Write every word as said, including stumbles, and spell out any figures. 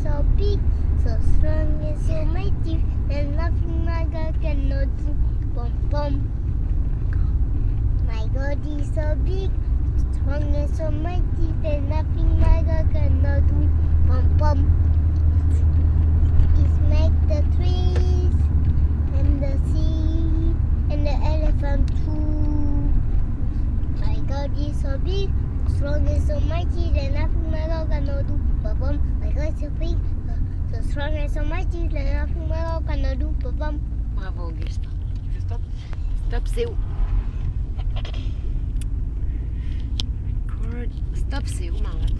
so big, so strong and so mighty, and nothing my God cannot do. Bum bum. My God is so big, strong and so mighty, that nothing my God cannot do. Bum bum. It make the trees and the sea and the elephant too. My God is so big, strong and so mighty, that nothing my God cannot do. Bum bum. My God is so big, so strong and so mighty, that nothing my God cannot do. Bum bum. Bravo Augustin. Stop. Stop, c'est où? Stop, c'est où, Marlène?